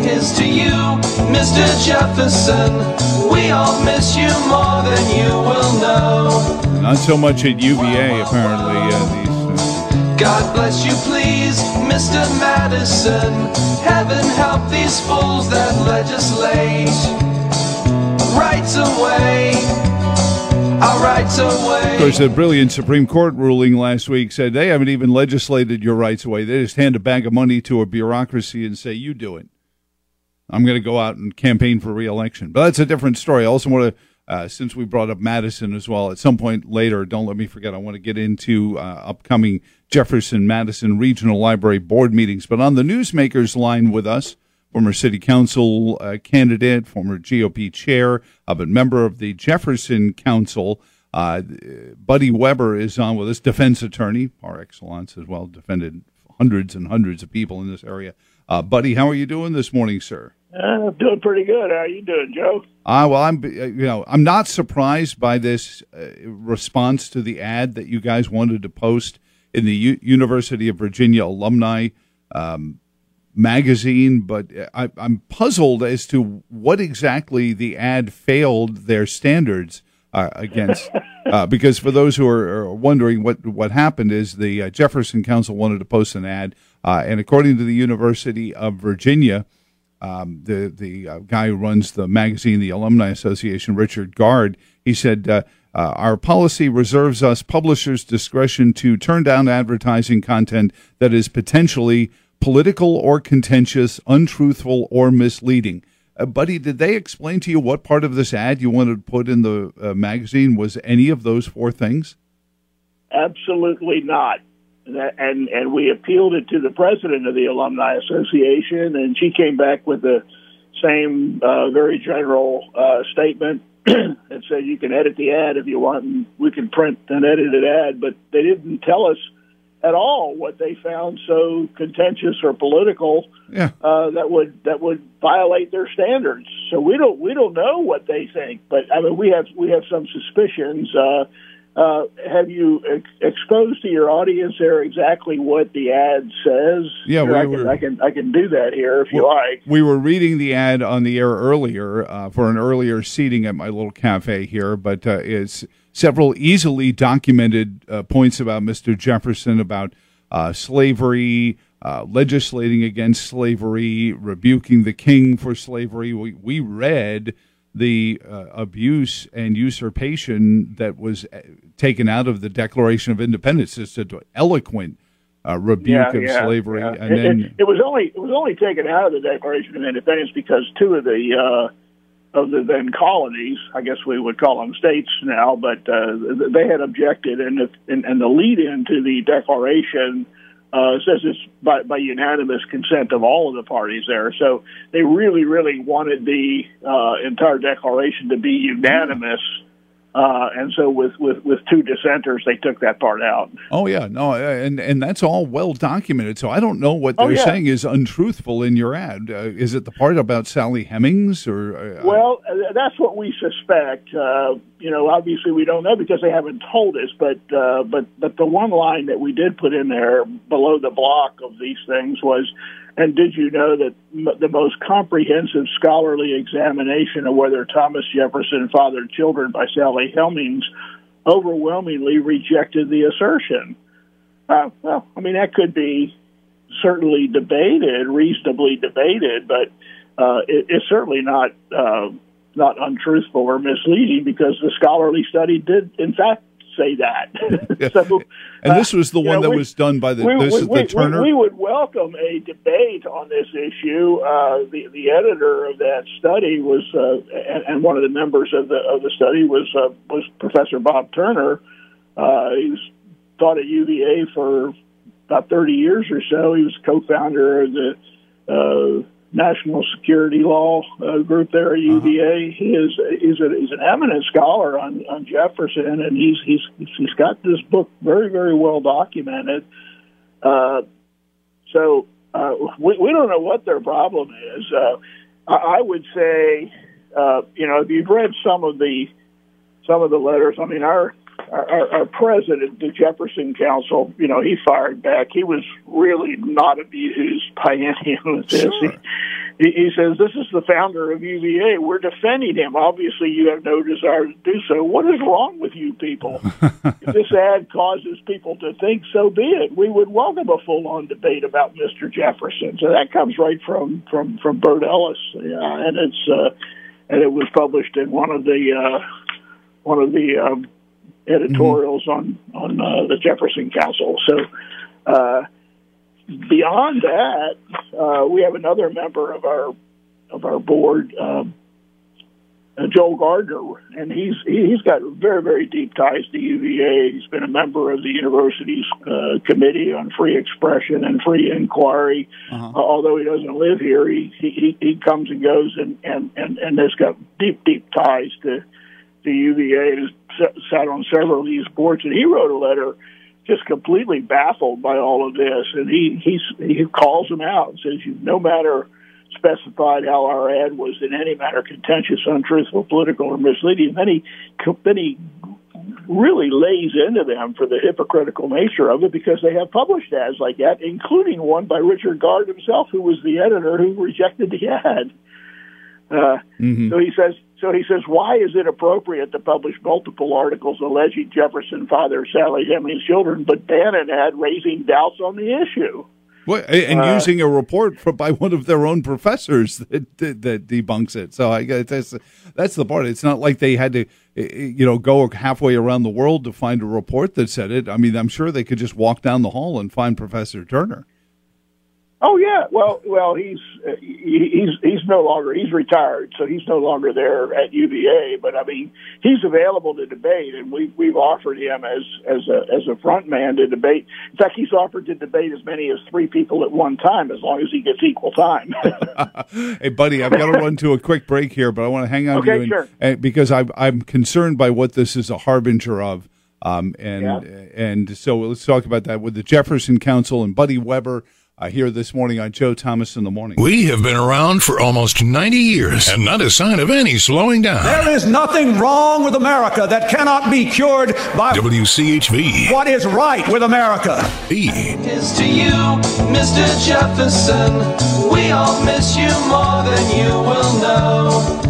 here's to you, Mr. Jefferson. We all miss you more than you will know. Not so much at UVA, apparently. God bless you, please, Mr. Madison. Heaven help these fools that legislate. Rights away. Our rights away. Of course, a brilliant Supreme Court ruling last week said they haven't even legislated your rights away. They just hand a bag of money to a bureaucracy and say, you do it. I'm going to go out and campaign for re-election. But that's a different story. I also want to, since we brought up Madison as well, at some point later, don't let me forget, I want to get into upcoming Jefferson-Madison Regional Library Board meetings. But on the newsmakers line with us, former city council candidate, former GOP chair, but member of the Jefferson Council, Buddy Weber is on with us, defense attorney, par excellence as well, defended hundreds and hundreds of people in this area. Buddy, how are you doing this morning, sir? I'm doing pretty good. How are you doing, Joe? Well, I'm not surprised by this response to the ad that you guys wanted to post in the University of Virginia alumni magazine, but I'm puzzled as to what exactly the ad failed their standards against. Because for those who are wondering what happened is the Jefferson Council wanted to post an ad, and according to the University of Virginia, the guy who runs the magazine, the Alumni Association, Richard Gard, he said, our policy reserves us publishers discretion to turn down advertising content that is potentially political or contentious, untruthful, or misleading. Buddy, did they explain to you what part of this ad you wanted to put in the magazine was any of those four things? Absolutely not. And we appealed it to the president of the Alumni Association, and she came back with the same very general statement and said you can edit the ad if you want, and we can print an edited ad. But they didn't tell us at all what they found so contentious or political that would violate their standards. So we don't know what they think, but I mean we have some suspicions. Have you exposed to your audience there exactly what the ad says? Yeah, I can do that here if you like. We were reading the ad on the air earlier for an earlier seating at my little cafe here, but it's several easily documented points about Mr. Jefferson, about slavery, legislating against slavery, rebuking the king for slavery. We read the abuse and usurpation that was taken out of the Declaration of Independence. It's an eloquent rebuke of slavery. Yeah. And then it was only taken out of the Declaration of Independence because two of the then colonies, I guess we would call them states now, but they had objected, and the lead into the Declaration says it's by unanimous consent of all of the parties there. So they really, really wanted the entire Declaration to be unanimous. And so with two dissenters, they took that part out. Oh, yeah. No, and that's all well documented. So I don't know what they're saying is untruthful in your ad. Is it the part about Sally Hemings? Well, that's what we suspect. Obviously we don't know because they haven't told us. But the one line that we did put in there below the block of these things was, and did you know that the most comprehensive scholarly examination of whether Thomas Jefferson fathered children by Sally Hemings overwhelmingly rejected the assertion? Well, I mean, that could be certainly debated, reasonably debated, but it's certainly not untruthful or misleading because the scholarly study did, in fact, say that. So, and this was the one that was done by the Turner? We would welcome a debate on this issue. The editor of that study was, and one of the members of the study was Professor Bob Turner. He was taught at UVA for about 30 years or so. He was co-founder of the National Security Law group there at UVA. He's an eminent scholar on Jefferson, and he's got this book very, very well documented. So we don't know what their problem is. I would say, if you've read some of the letters, I mean, our president, the Jefferson Council, he fired back. He was really not abused by any of this. Sure. He says, this is the founder of UVA. We're defending him. Obviously, you have no desire to do so. What is wrong with you people? If this ad causes people to think, so be it. We would welcome a full-on debate about Mr. Jefferson. So that comes right from Bert Ellis, and it was published in one of the editorials on the Jefferson Council. So. Beyond that, we have another member of our board, Joel Gardner, and he's got very, very deep ties to UVA. He's been a member of the university's committee on free expression and free inquiry. Although he doesn't live here, he comes and goes, and has got deep ties to UVA. And has sat on several of these boards, and he wrote a letter just completely baffled by all of this, and he calls them out and says, "You've no matter specified how our ad was in any manner contentious, untruthful, political, or misleading." Then he really lays into them for the hypocritical nature of it, because they have published ads like that, including one by Richard Gard himself, who was the editor who rejected the ad. So he says, why is it appropriate to publish multiple articles alleging Jefferson fathered Sally Hemings' children, but ban an ad raising doubts on the issue? Well, and using a report by one of their own professors that debunks it. So I guess that's the part. It's not like they had to, go halfway around the world to find a report that said it. I mean, I'm sure they could just walk down the hall and find Professor Turner. Oh yeah, well, he's no longer, he's retired, so he's no longer there at UVA. But I mean, he's available to debate, and we've offered him as a front man to debate. In fact, he's offered to debate as many as 3 people at one time, as long as he gets equal time. Hey, buddy, I've got to run to a quick break here, but I want to hang on to you, sure. Because I'm concerned by what this is a harbinger of, and so let's talk about that with the Jefferson Council and Buddy Weber. Here this morning on Joe Thomas in the Morning. We have been around for almost 90 years, and not a sign of any slowing down. There is nothing wrong with America that cannot be cured by WCHV. What is right with America? Here's to you, Mr. Jefferson. We all miss you more than you will know.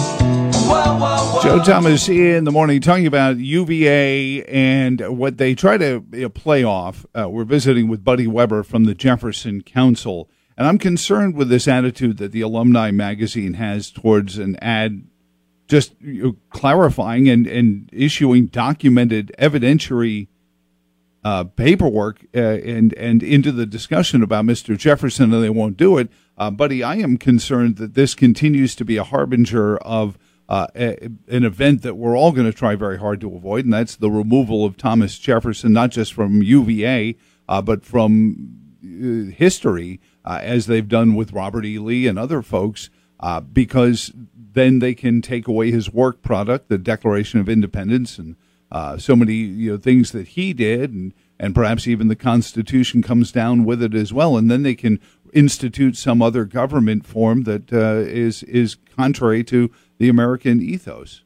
Joe Thomas in the Morning, talking about UVA and what they try to play off. We're visiting with Buddy Weber from the Jefferson Council, and I'm concerned with this attitude that the Alumni magazine has towards an ad just clarifying and issuing documented evidentiary paperwork and into the discussion about Mr. Jefferson, and they won't do it. Buddy, I am concerned that this continues to be a harbinger of an event that we're all going to try very hard to avoid, and that's the removal of Thomas Jefferson, not just from UVA, but from history, as they've done with Robert E. Lee and other folks, because then they can take away his work product, the Declaration of Independence, and so many things that he did, and perhaps even the Constitution comes down with it as well, and then they can institute some other government form that is contrary to the American ethos.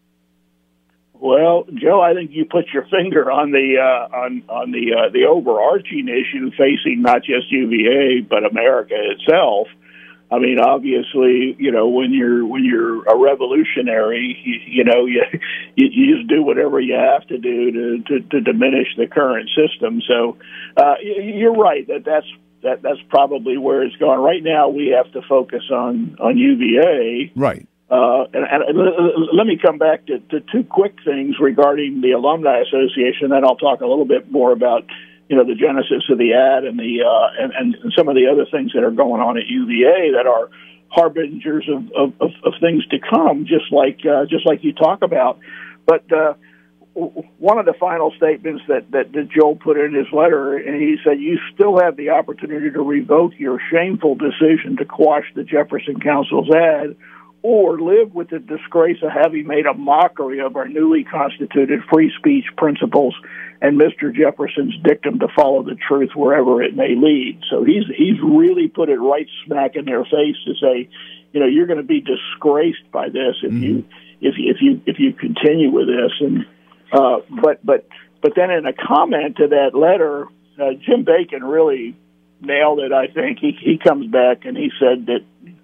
Well, Joe, I think you put your finger on the overarching issue facing not just UVA but America itself. I mean, obviously, when you're a revolutionary, you just do whatever you have to do to diminish the current system. So you're right that's probably where it's going. Right now, we have to focus on UVA. Right. And let me come back to 2 quick things regarding the Alumni Association. Then I'll talk a little bit more about the genesis of the ad and and some of the other things that are going on at UVA that are harbingers of things to come, just like you talk about. But one of the final statements that Joel put in his letter, and he said, "You still have the opportunity to revoke your shameful decision to quash the Jefferson Council's ad, or live with the disgrace of having made a mockery of our newly constituted free speech principles and Mr. Jefferson's dictum to follow the truth wherever it may lead." So he's really put it right smack in their face to say, you're going to be disgraced by this if you continue with this. And but then in a comment to that letter, Jim Bacon really nailed it. I think he comes back and he said that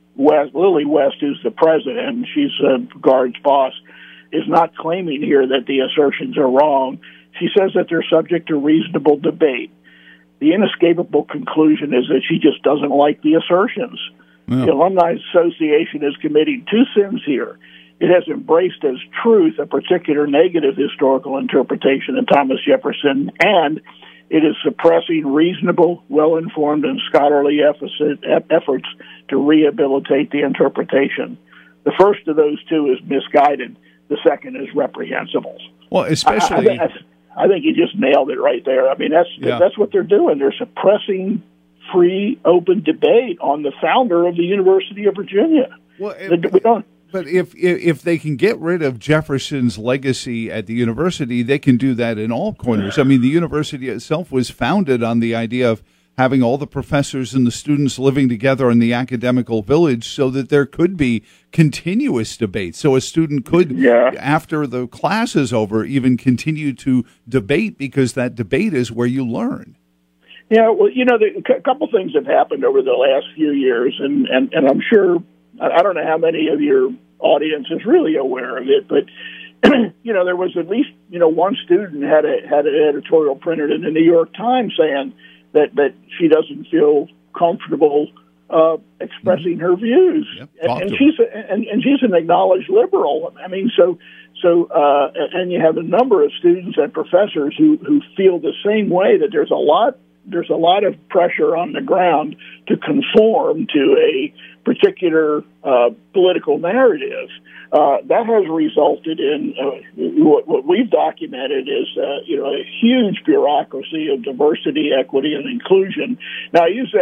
Lily West, who's the president, she's Guard's boss, is not claiming here that the assertions are wrong. She says that they're subject to reasonable debate. The inescapable conclusion is that she just doesn't like the assertions. Yeah. The Alumni Association is committing two sins here. It has embraced as truth a particular negative historical interpretation of Thomas Jefferson, and it is suppressing reasonable, well-informed, and scholarly efforts to rehabilitate the interpretation. The first of those two is misguided. The second is reprehensible. Well, especially... I think you just nailed it right there. I mean, that's what they're doing. They're suppressing free, open debate on the founder of the University of Virginia. Well, but if they can get rid of Jefferson's legacy at the university, they can do that in all corners. I mean, the university itself was founded on the idea of having all the professors and the students living together in the academical village so that there could be continuous debate. So a student could, after the class is over, even continue to debate because that debate is where you learn. Yeah, well, a couple things have happened over the last few years, and I'm sure, I don't know how many of your audience is really aware of it, but there was at least one student had an editorial printed in the New York Times saying that she doesn't feel comfortable expressing her views, and she's an acknowledged liberal. I mean, and you have a number of students and professors who feel the same way, that there's a lot of pressure on the ground to conform to a particular political narrative. That has resulted in what we've documented is a huge bureaucracy of diversity, equity, and inclusion. Now, I use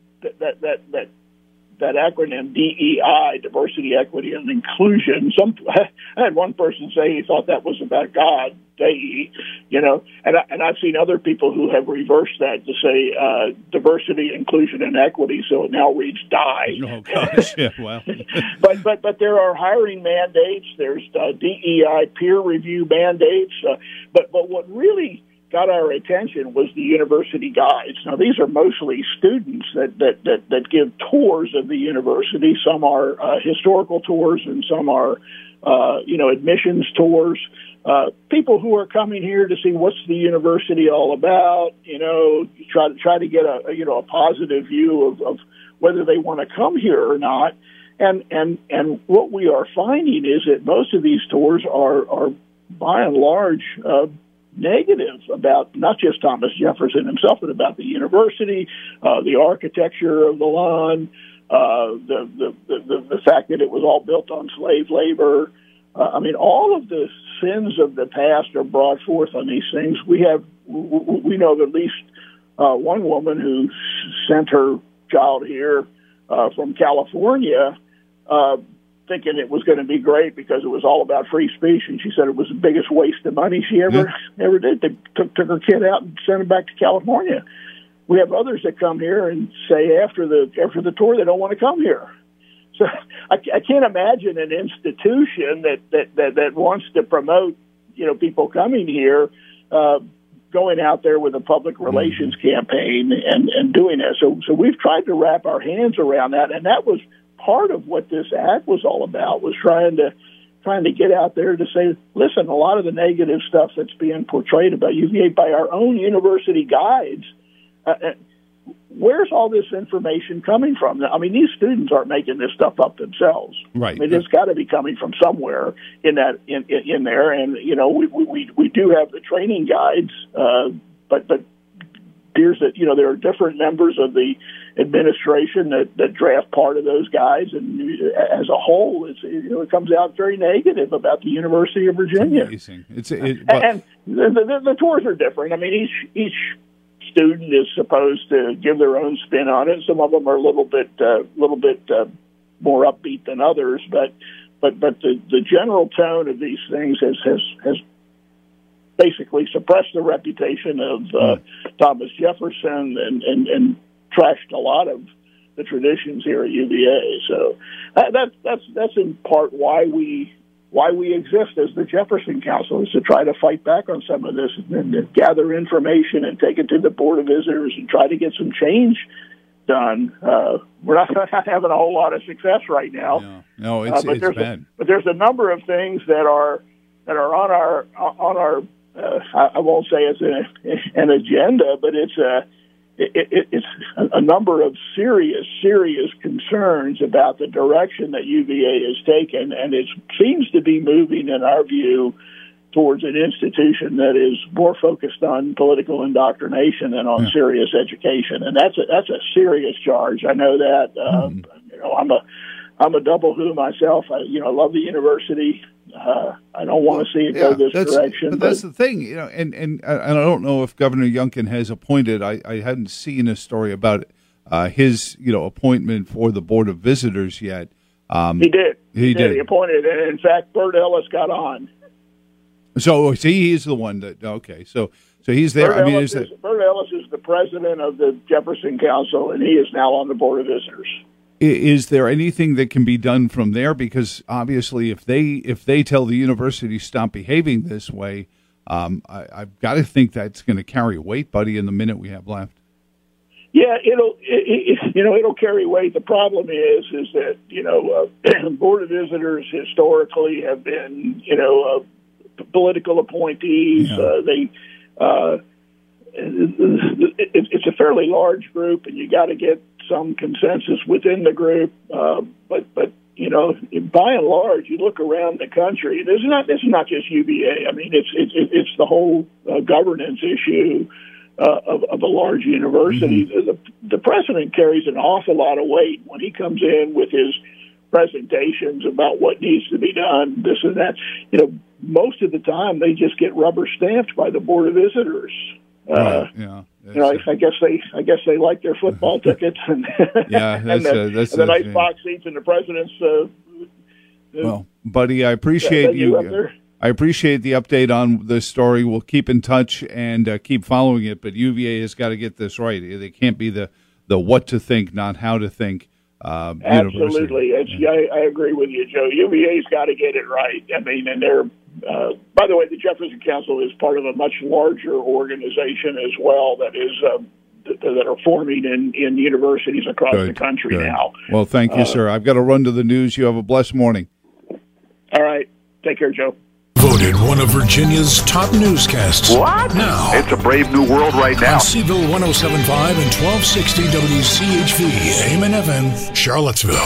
that acronym DEI, diversity, equity, and inclusion. I had one person say he thought that was about God, and I've seen other people who have reversed that to say diversity, inclusion, and equity, so it now reads DIE. Oh gosh, yeah, wow. but there are hiring mandates. There's DEI peer review mandates. But what really got our attention was the university guides. Now, these are mostly students that give tours of the university. Some are historical tours, and some are admissions tours. People who are coming here to see what's the university all about. Try to get a positive view of whether they want to come here or not. And what we are finding is that most of these tours are by and large negative about not just Thomas Jefferson himself, but about the university, the architecture of the lawn, the fact that it was all built on slave labor. I mean, all of the sins of the past are brought forth on these things. We know of at least one woman who sent her child here from California, thinking it was going to be great because it was all about free speech, and she said it was the biggest waste of money she ever did. They took her kid out and sent her back to California. We have others that come here and say after the tour they don't want to come here. So I can't imagine an institution that wants to promote people coming here going out there with a public relations campaign and doing that. So we've tried to wrap our hands around that, and that was part of what this act was all about, was trying to get out there to say, listen, a lot of the negative stuff that's being portrayed about UVA by our own university guides, where's all this information coming from? I mean, these students aren't making this stuff up themselves. Right. I mean, it's got to be coming from somewhere in there. And we do have the training guides, but here's that there are different members of the administration that draft part of those guides, and as a whole, it comes out very negative about the University of Virginia. Amazing. And the tours are different. I mean, each student is supposed to give their own spin on it. Some of them are a little bit more upbeat than others, but the general tone of these things has basically suppressed the reputation of Thomas Jefferson and trashed a lot of the traditions here at UVA. So that's in part why we exist as the Jefferson Council, is to try to fight back on some of this and gather information and take it to the Board of Visitors and try to get some change done. We're not having a whole lot of success right now. No, it's bad. But there's a number of things that are on our I won't say it's an agenda, but it's a number of serious concerns about the direction that UVA has taken, and it seems to be moving, in our view, towards an institution that is more focused on political indoctrination than on serious education, and that's a serious charge. I know that. I'm a double who myself. I love the university. I don't want to see it go this direction. But that's the thing, and I don't know if Governor Youngkin has appointed. I hadn't seen a story about his appointment for the Board of Visitors yet. He did. He appointed, and in fact, Bert Ellis got on. So he's the one that. Okay, so he's there. Bert Ellis is the president of the Jefferson Council, and he is now on the Board of Visitors. Is there anything that can be done from there? Because obviously, if they tell the university stop behaving this way, I've got to think that's going to carry weight, buddy. In the minute we have left. Yeah, it'll carry weight. The problem is that Board of Visitors historically have been political appointees. Yeah. It's a fairly large group, and you got to get some consensus within the group. But by and large, you look around the country. This is not just UVA. I mean, it's the whole governance issue of a large university. Mm-hmm. The president carries an awful lot of weight when he comes in with his presentations about what needs to be done, this and that. Most of the time they just get rubber stamped by the Board of Visitors. Right, yeah. I guess they like their football tickets and the nice box seats and the president's. Well, buddy, I appreciate you. I appreciate the update on this story. We'll keep in touch and keep following it. But UVA has got to get this right. They can't be the what to think, not how to think. Absolutely, I agree with you, Joe. UVA's got to get it right. I mean, and they're. By the way, the Jefferson Council is part of a much larger organization as well that is that are forming in universities across the country now. Well, thank you, sir. I've got to run to the news. You have a blessed morning. All right. Take care, Joe. Voted one of Virginia's top newscasts. What? Now. It's a brave new world right now. On Seville 107.5 and 1260 WCHV, AM and FM, Charlottesville.